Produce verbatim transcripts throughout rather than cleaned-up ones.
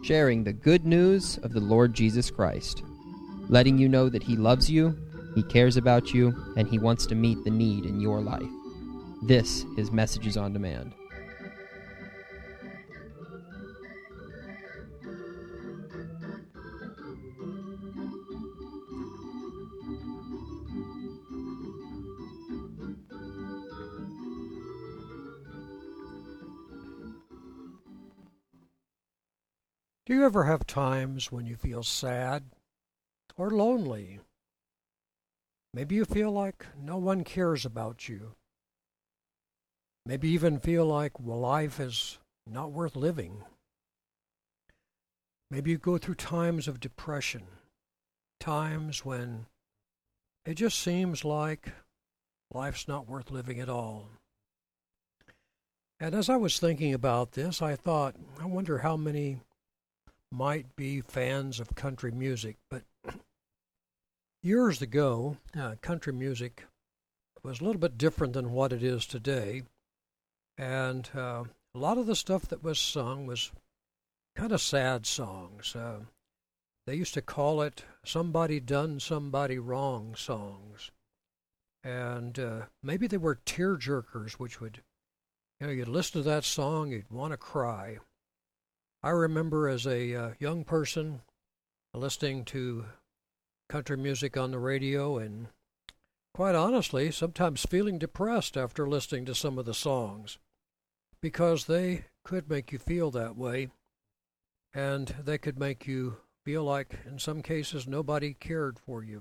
sharing the good news of the Lord Jesus Christ, letting you know that He loves you, He cares about you, and He wants to meet the need in your life. This is Messages on Demand. Do you ever have times when you feel sad or lonely? Maybe you feel like no one cares about you. Maybe even feel like, well, life is not worth living. Maybe you go through times of depression, times when it just seems like life's not worth living at all. And as I was thinking about this, I thought, I wonder how many might be fans of country music, but years ago, uh, country music was a little bit different than what it is today, and uh, a lot of the stuff that was sung was kind of sad songs. Uh, they used to call it somebody done somebody wrong songs, and uh, maybe they were tear-jerkers, which would, you know, you'd listen to that song, you'd want to cry. I remember as a uh, young person listening to country music on the radio and, quite honestly, sometimes feeling depressed after listening to some of the songs because they could make you feel that way, and they could make you feel like, in some cases, nobody cared for you.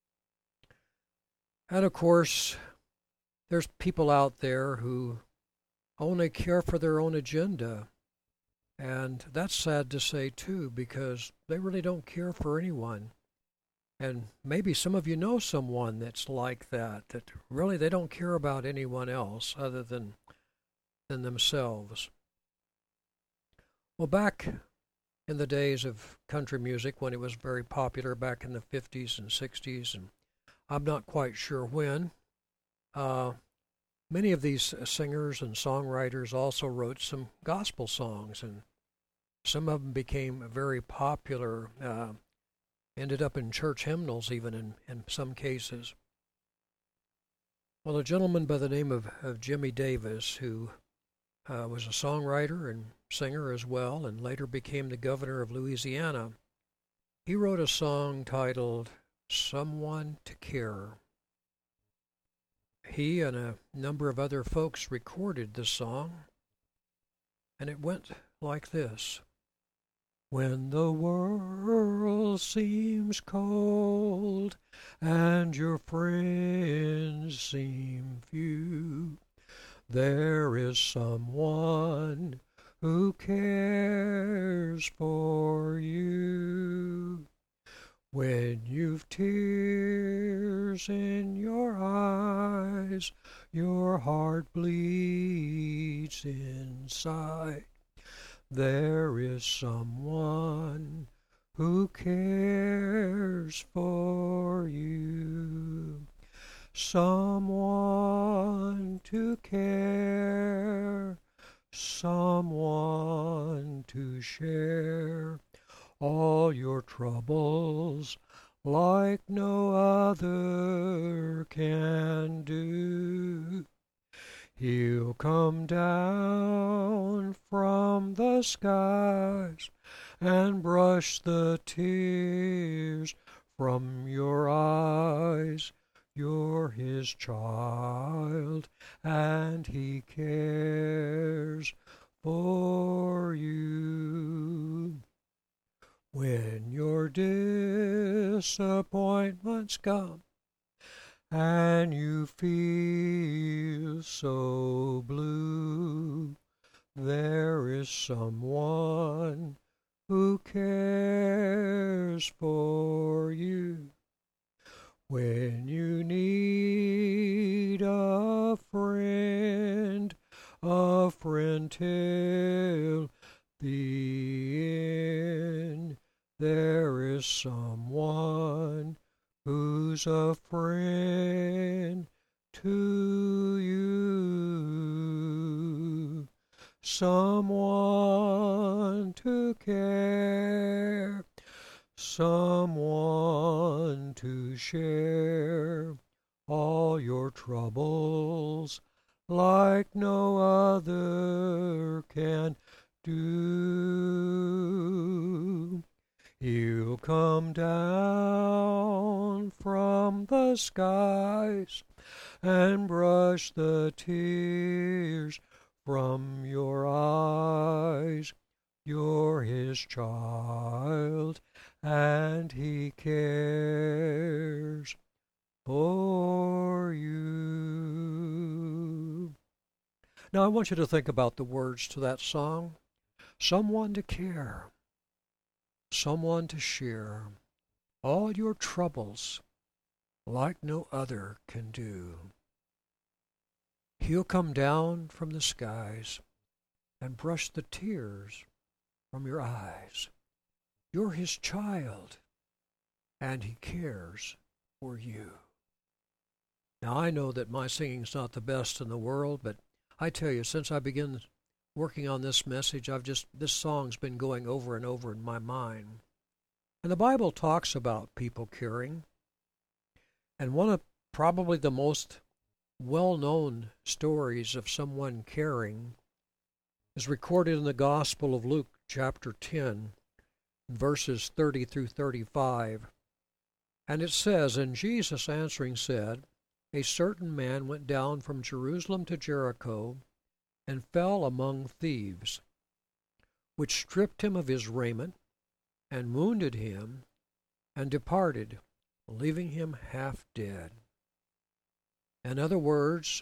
And, of course, there's people out there who only care for their own agenda. And that's sad to say, too, because they really don't care for anyone. And maybe some of you know someone that's like that, that really they don't care about anyone else other than, than themselves. Well, back in the days of country music, when it was very popular back in the fifties and sixties, and I'm not quite sure when, uh, many of these singers and songwriters also wrote some gospel songs, and some of them became very popular, uh, ended up in church hymnals even in, in some cases. Well, a gentleman by the name of, of Jimmy Davis, who uh, was a songwriter and singer as well, and later became the governor of Louisiana, he wrote a song titled Someone to Care. He and a number of other folks recorded this song, and it went like this. When the world seems cold and your friends seem few, there is someone who cares for you. When you've tears in your eyes, your heart bleeds inside, there is someone who cares for you. Someone to care, someone to share all your troubles like no other can do. He'll come down from the skies and brush the tears from your eyes. You're His child, and He cares for you. When your disappointments come and you feel so blue, there is someone who cares for you. When you need a friend, a friend till the end, there is someone who's a friend to you. someone to care, someone to share all your troubles like no other can do. He'll come down from the skies and brush the tears from your eyes. You're his child, and he cares for you. Now I want you to think about the words to that song. Someone to care, someone to share all your troubles like no other can do. He'll come down from the skies and brush the tears from your eyes. You're his child, and he cares for you. Now, I know that my singing's not the best in the world, but I tell you, since I began working on this message, I've just, this song's been going over and over in my mind. And the Bible talks about people caring. And one of probably the most well-known stories of someone caring is recorded in the Gospel of Luke, chapter ten, verses thirty through thirty-five. And it says, "And Jesus answering said, A certain man went down from Jerusalem to Jericho, and fell among thieves, which stripped him of his raiment, and wounded him, and departed, leaving him half dead." In other words,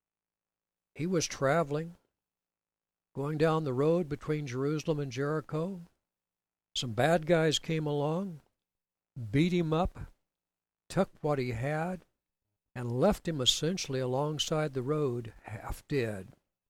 he was traveling, going down the road between Jerusalem and Jericho. Some bad guys came along, beat him up, took what he had, and left him essentially alongside the road, half dead.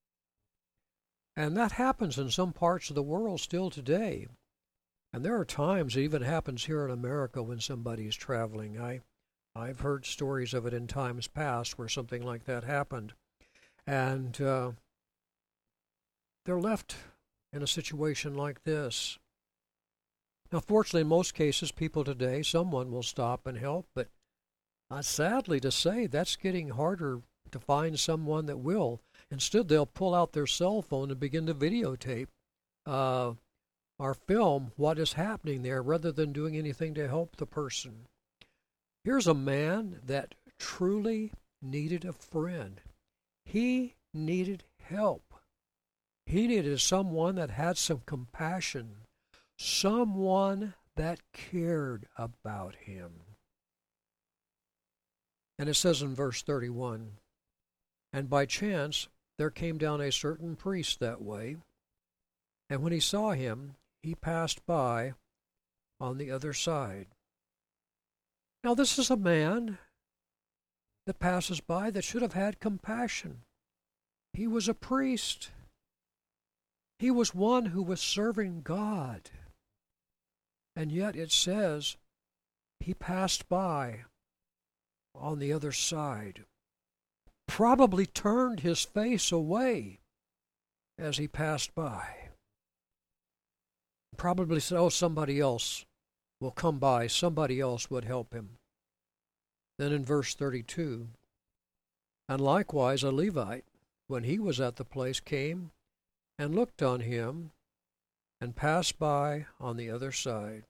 And that happens in some parts of the world still today. And there are times it even happens here in America when somebody's traveling. I, I've heard stories of it in times past where something like that happened. And uh, they're left in a situation like this. Now, fortunately, in most cases, people today, someone will stop and help, but uh, sadly to say, that's getting harder to find someone that will. Instead, they'll pull out their cell phone and begin to videotape uh, or film what is happening there rather than doing anything to help the person. Here's a man that truly needed a friend. He needed help. He needed someone that had some compassion, someone that cared about him. And it says in verse thirty-one, "And by chance there came down a certain priest that way, and when he saw him, he passed by on the other side." Now this is a man that passes by that should have had compassion. He was a priest. He was one who was serving God. And yet it says he passed by on the other side. Probably turned his face away as he passed by. Probably said, oh, somebody else will come by. Somebody else would help him. Then in verse thirty-two, "And likewise a Levite, when he was at the place, came and looked on him and passed by on the other side."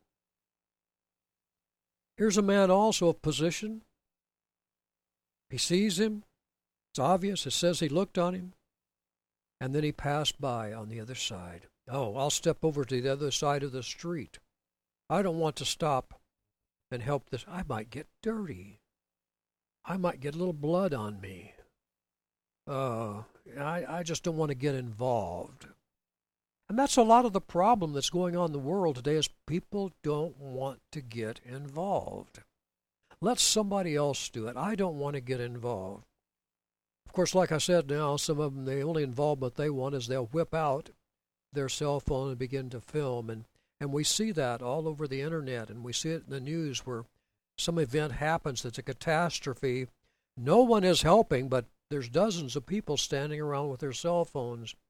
Here's a man also of position. He sees him. It's obvious. It says he looked on him. And then he passed by on the other side. Oh, I'll step over to the other side of the street. I don't want to stop and help this. I might get dirty. I might get a little blood on me. Uh, I, I just don't want to get involved. And that's a lot of the problem that's going on in the world today is people don't want to get involved. Let somebody else do it. I don't want to get involved. Of course, like I said now, some of them, the only involvement they want is they'll whip out their cell phone and begin to film. And, and we see that all over the internet, and we see it in the news where some event happens that's a catastrophe. No one is helping, but there's dozens of people standing around with their cell phones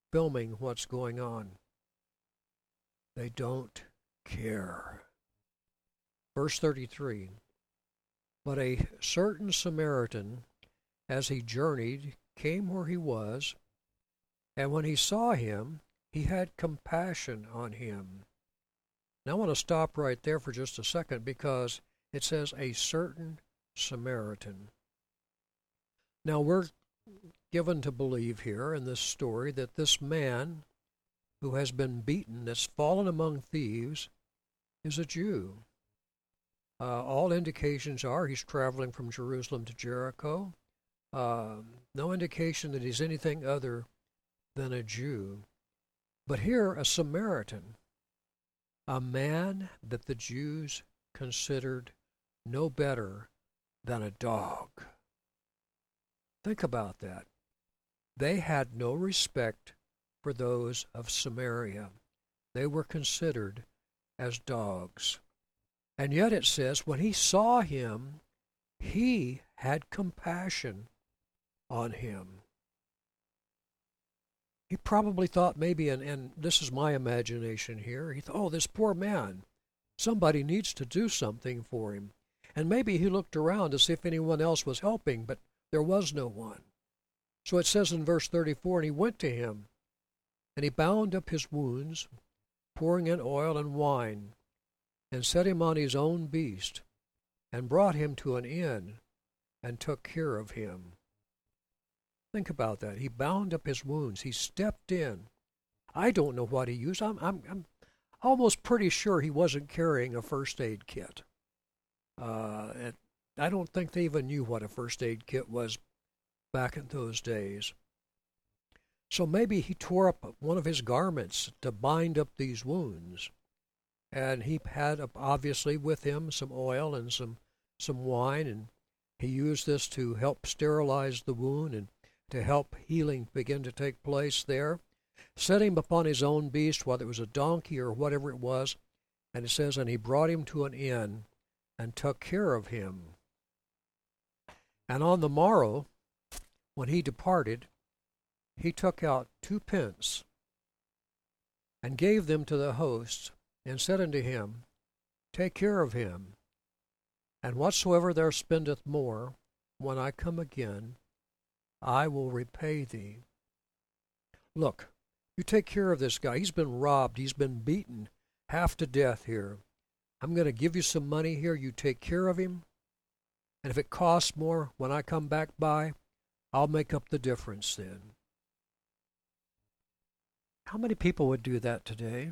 filming what's going on. They don't care. Verse thirty-three, but a certain Samaritan, as he journeyed, came where he was, and when he saw him, he had compassion on him. Now I want to stop right there for just a second, because it says a certain Samaritan. Now we're given to believe here in this story that this man who has been beaten, that's fallen among thieves, is a Jew. Uh, all indications are he's traveling from Jerusalem to Jericho. Uh, no indication that he's anything other than a Jew. But here, a Samaritan, a man that the Jews considered no better than a dog. Think about that. They had no respect for those of Samaria. They were considered as dogs. And yet it says, when he saw him, he had compassion on him. He probably thought maybe, and, and this is my imagination here, he thought, oh, this poor man, somebody needs to do something for him. And maybe he looked around to see if anyone else was helping, but there was no one. So it says in verse thirty-four, and he went to him, and he bound up his wounds, pouring in oil and wine, and set him on his own beast, and brought him to an inn, and took care of him. Think about that. He bound up his wounds. He stepped in. I don't know what he used. I'm, I'm, I'm almost pretty sure he wasn't carrying a first aid kit. Uh, it, I don't think they even knew what a first aid kit was back in those days. So maybe he tore up one of his garments to bind up these wounds. And he had, obviously, with him some oil and some, some wine, and he used this to help sterilize the wound and to help healing begin to take place there. Set him upon his own beast, whether it was a donkey or whatever it was, and it says, and he brought him to an inn and took care of him. And on the morrow, when he departed, he took out two pence and gave them to the host, and said unto him, take care of him, and whatsoever thou spendeth more, when I come again, I will repay thee. Look, you take care of this guy. He's been robbed. He's been beaten half to death here. I'm going to give you some money here. You take care of him. And if it costs more, when I come back by, I'll make up the difference then. How many people would do that today?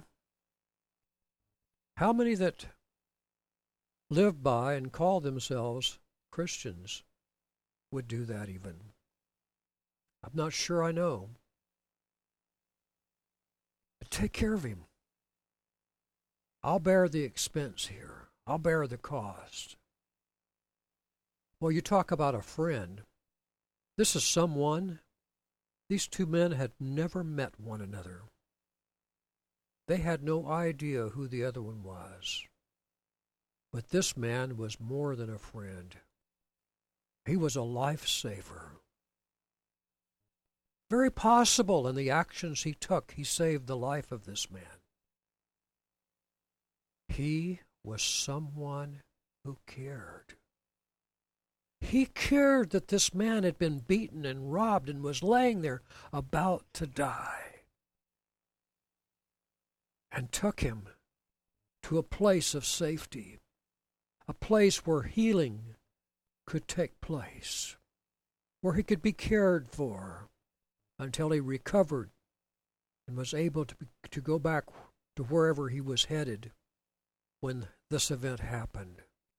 How many that live by and call themselves Christians would do that even? I'm not sure I know. But take care of him. I'll bear the expense here. I'll bear the cost. Well, you talk about a friend. This is someone, these two men had never met one another. They had no idea who the other one was. But this man was more than a friend. He was a lifesaver. Very possible in the actions he took, he saved the life of this man. He was someone who cared. He cared that this man had been beaten and robbed and was laying there about to die, and took him to a place of safety, a place where healing could take place, where he could be cared for until he recovered and was able to, be, to go back to wherever he was headed when this event happened.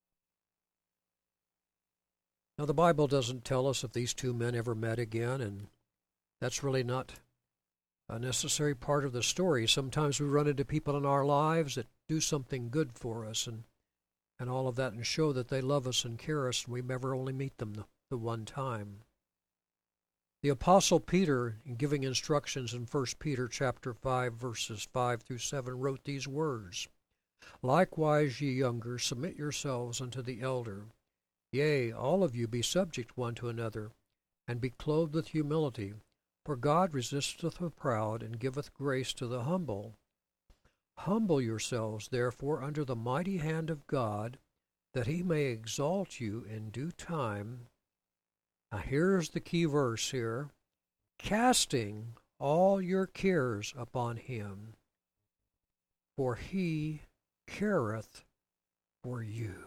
Now, the Bible doesn't tell us if these two men ever met again, and that's really not a necessary part of the story. Sometimes we run into people in our lives that do something good for us and, and all of that, and show that they love us and care us, and we never only meet them the, the one time. The Apostle Peter, in giving instructions in First Peter chapter five, verses five through seven, wrote these words, likewise, ye younger, submit yourselves unto the elder. Yea, all of you be subject one to another, and be clothed with humility. For God resisteth the proud, and giveth grace to the humble. Humble yourselves, therefore, under the mighty hand of God, that he may exalt you in due time. Now here's the key verse here. Casting all your cares upon him, for he careth for you.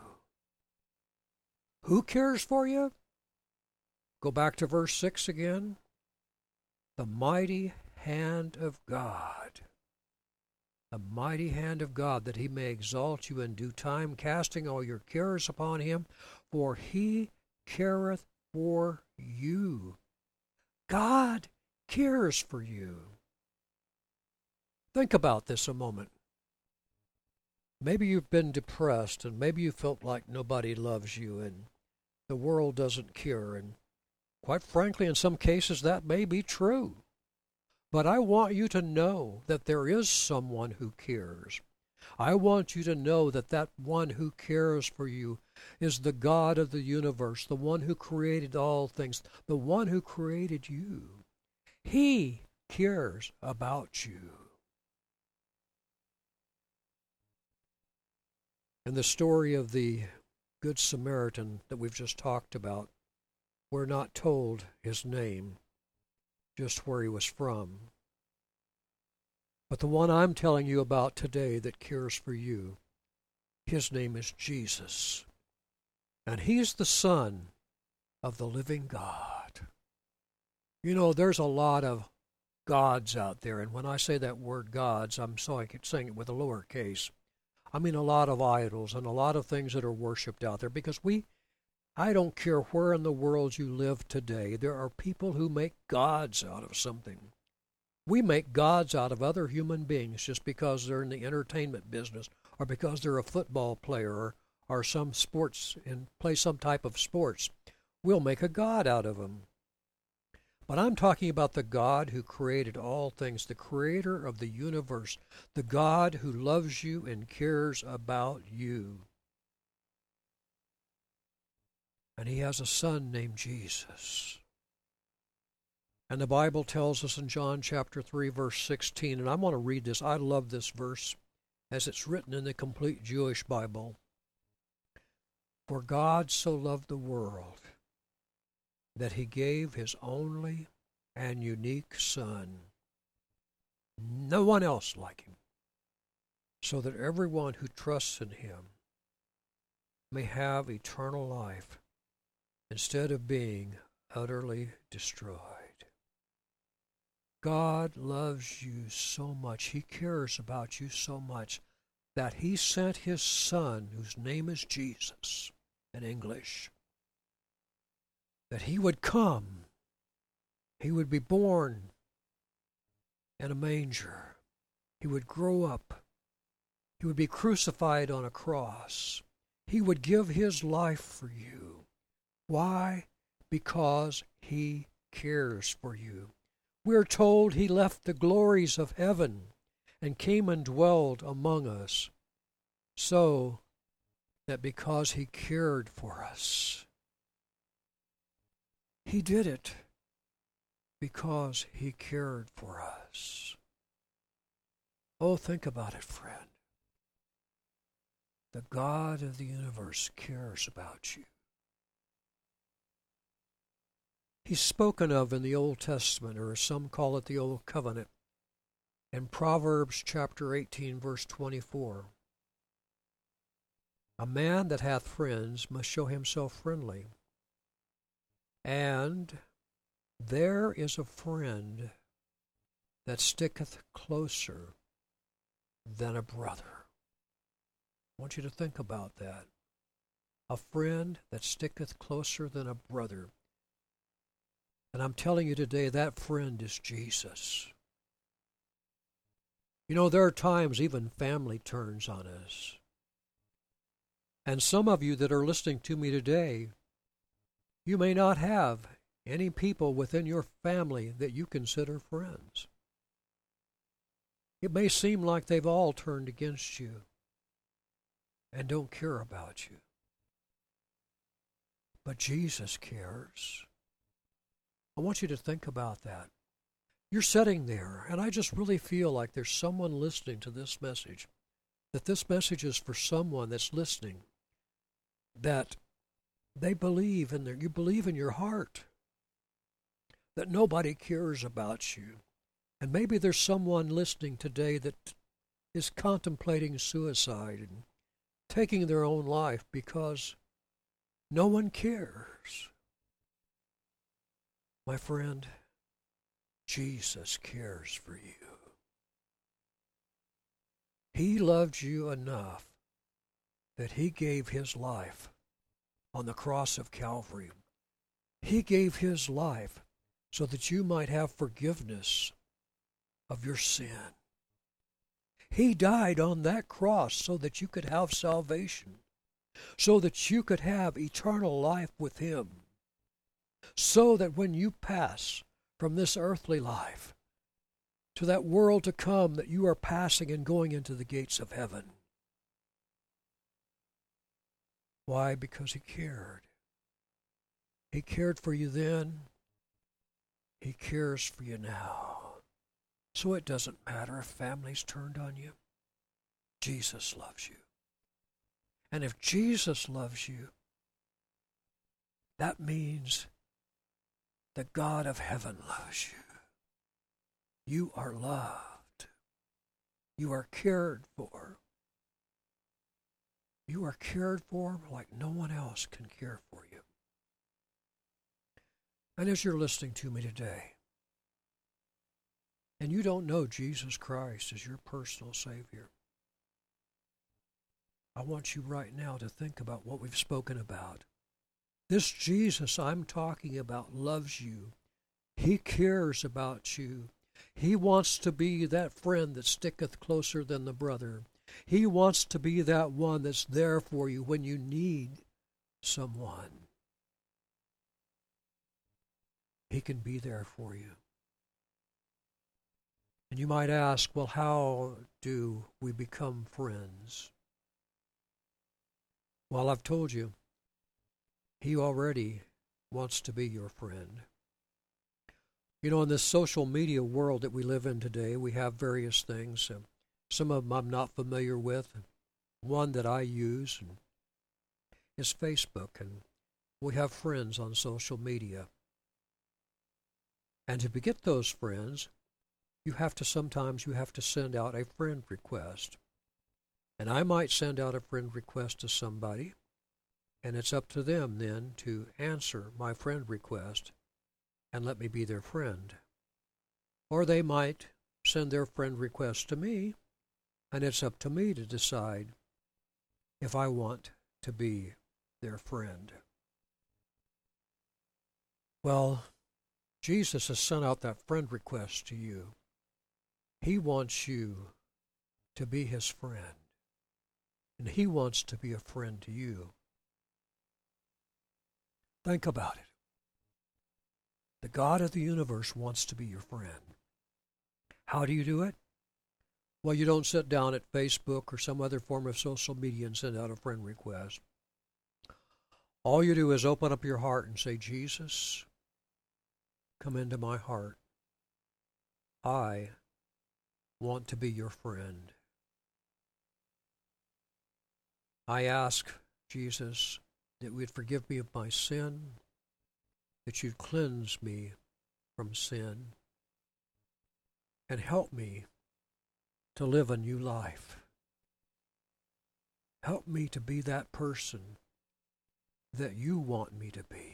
Who cares for you? Go back to verse six again. The mighty hand of God. The mighty hand of God, that he may exalt you in due time, casting all your cares upon him, for he careth for you. God cares for you. Think about this a moment. Maybe you've been depressed, and maybe you felt like nobody loves you, and the world doesn't care, and quite frankly, in some cases, that may be true. But I want you to know that there is someone who cares. I want you to know that that one who cares for you is the God of the universe, the one who created all things, the one who created you. He cares about you. In the story of the Good Samaritan that we've just talked about, we're not told his name, just where he was from. But the one I'm telling you about today that cares for you, his name is Jesus. And he's the Son of the living God. You know, there's a lot of gods out there, and when I say that word gods, I'm sorry, I keep saying it with a lowercase. I mean a lot of idols and a lot of things that are worshipped out there, because we I don't care where in the world you live today, there are people who make gods out of something. We make gods out of other human beings just because they're in the entertainment business, or because they're a football player, or, or some sports and play some type of sports. We'll make a god out of them. But I'm talking about the God who created all things, the creator of the universe, the God who loves you and cares about you. And he has a son named Jesus. And the Bible tells us in John chapter three, verse sixteen, and I want to read this. I love this verse as it's written in the complete Jewish Bible. For God so loved the world that he gave his only and unique Son, no one else like him, so that everyone who trusts in him may have eternal life, instead of being utterly destroyed. God loves you so much, he cares about you so much, that he sent his Son, whose name is Jesus in English, that he would come, he would be born in a manger, he would grow up, he would be crucified on a cross, he would give his life for you. Why? Because he cares for you. We're told he left the glories of heaven and came and dwelled among us, so that because he cared for us, he did it because he cared for us. Oh, think about it, friend. The God of the universe cares about you. He's spoken of in the Old Testament, or as some call it, the Old Covenant, in Proverbs chapter eighteen, verse twenty-four. A man that hath friends must show himself friendly. And there is a friend that sticketh closer than a brother. I want you to think about that. A friend that sticketh closer than a brother. And I'm telling you today, that friend is Jesus. You know, there are times even family turns on us. And some of you that are listening to me today, you may not have any people within your family that you consider friends. It may seem like they've all turned against you and don't care about you. But Jesus cares. I want you to think about that. You're sitting there, and I just really feel like there's someone listening to this message, that this message is for someone that's listening, that they believe in their, you believe in your heart that nobody cares about you. And maybe there's someone listening today that is contemplating suicide and taking their own life because no one cares. My friend, Jesus cares for you. He loved you enough that he gave his life on the cross of Calvary. He gave his life so that you might have forgiveness of your sin. He died on that cross so that you could have salvation, so that you could have eternal life with him, so that when you pass from this earthly life to that world to come, that you are passing and going into the gates of heaven. Why? Because he cared. He cared for you then. He cares for you now. So it doesn't matter if families turned on you. Jesus loves you. And if Jesus loves you, that means the God of heaven loves you. You are loved. You are cared for. You are cared for like no one else can care for you. And as you're listening to me today, and you don't know Jesus Christ as your personal Savior, I want you right now to think about what we've spoken about. This Jesus I'm talking about loves you. He cares about you. He wants to be that friend that sticketh closer than the brother. He wants to be that one that's there for you when you need someone. He can be there for you. And you might ask, well, how do we become friends? Well, I've told you, he already wants to be your friend. You know, in this social media world that we live in today, we have various things. Some of them I'm not familiar with. One that I use is Facebook, and we have friends on social media. And to get those friends, you have to sometimes you have to send out a friend request. And I might send out a friend request to somebody, and it's up to them then to answer my friend request and let me be their friend. Or they might send their friend request to me, and it's up to me to decide if I want to be their friend. Well, Jesus has sent out that friend request to you. He wants you to be his friend, and he wants to be a friend to you. Think about it. The God of the universe wants to be your friend. How do you do it? Well, you don't sit down at Facebook or some other form of social media and send out a friend request. All you do is open up your heart and say, Jesus, come into my heart. I want to be your friend. I ask, Jesus, that you would forgive me of my sin, that you'd cleanse me from sin, and help me to live a new life. Help me to be that person that you want me to be.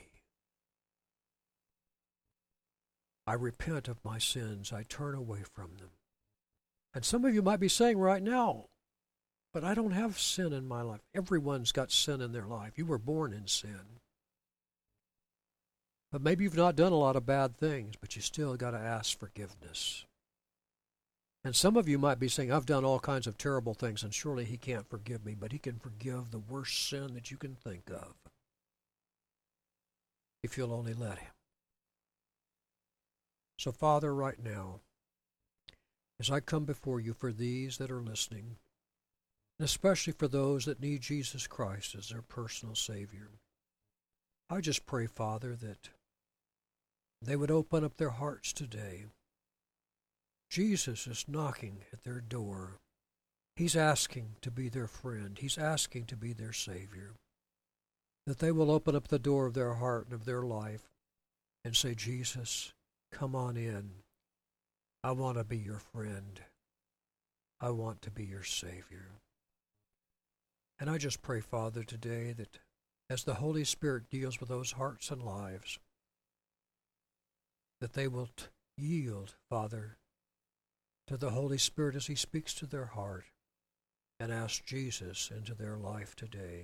I repent of my sins. I turn away from them. And some of you might be saying right now, but I don't have sin in my life. Everyone's got sin in their life. You were born in sin. But maybe you've not done a lot of bad things, but you still got to ask forgiveness. And some of you might be saying, I've done all kinds of terrible things, and surely he can't forgive me, but he can forgive the worst sin that you can think of, if you'll only let him. So, Father, right now, as I come before you for these that are listening, and especially for those that need Jesus Christ as their personal Savior, I just pray, Father, that they would open up their hearts today Jesus is knocking at their door. He's asking to be their friend. He's asking to be their Savior. That they will open up the door of their heart and of their life and say, Jesus, come on in. I want to be your friend. I want to be your Savior. And I just pray, Father, today that as the Holy Spirit deals with those hearts and lives, that they will t- yield, Father, to the Holy Spirit as He speaks to their heart and ask Jesus into their life today.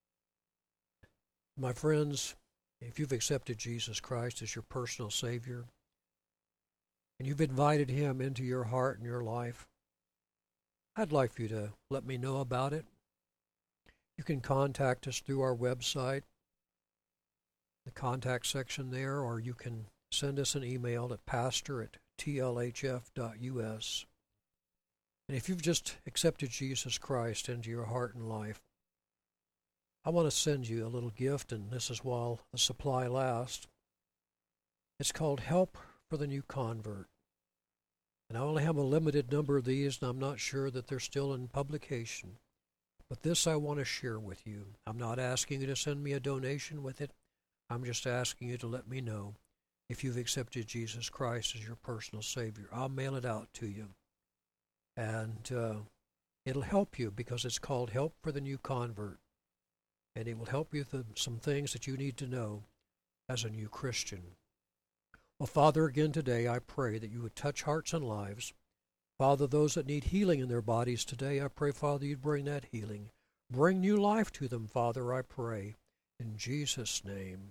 My friends, if you've accepted Jesus Christ as your personal Savior, and you've invited Him into your heart and your life, I'd like for you to let me know about it. You can contact us through our website, the contact section there, or you can send us an email at pastor at t l h f dot u s. And if you've just accepted Jesus Christ into your heart and life, I want to send you a little gift, and this is while the supply lasts. It's called Help for the New Convert. And I only have a limited number of these, and I'm not sure that they're still in publication. But this I want to share with you. I'm not asking you to send me a donation with it. I'm just asking you to let me know if you've accepted Jesus Christ as your personal Savior. I'll mail it out to you. And uh, it'll help you because it's called Help for the New Convert. And it will help you with some things that you need to know as a new Christian. Well, Father, again today I pray that you would touch hearts and lives. Father, those that need healing in their bodies today, I pray, Father, you'd bring that healing. Bring new life to them, Father, I pray. In Jesus' name.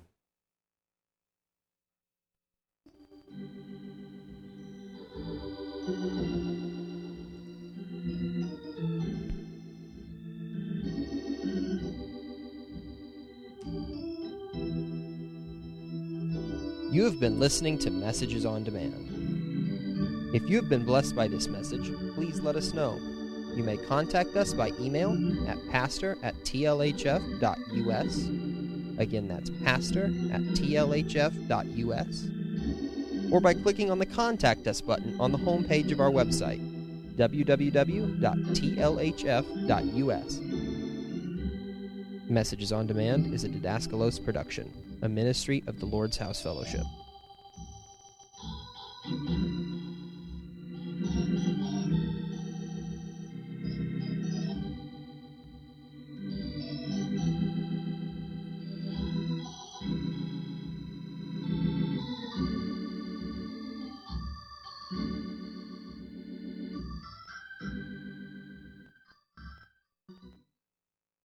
You have been listening to Messages on Demand. If you have been blessed by this message, please let us know. You may contact us by email at pastor at t l h f dot u s. Again, that's pastor at t l h f dot u s. Or by clicking on the Contact Us button on the homepage of our website, w w w dot t l h f dot u s. Messages on Demand is a Didaskalos production, a ministry of the Lord's House Fellowship.